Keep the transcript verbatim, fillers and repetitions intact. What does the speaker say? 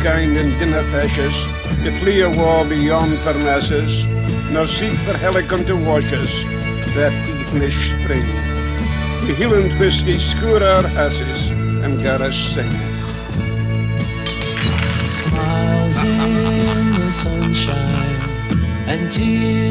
kind in dinnerfashes, to flee a war beyond Parnassus, nor seek for helicon to washes, that Evening spring. The Highland whiskey scour our asses and gar us sing. Smiles in the sunshine and tears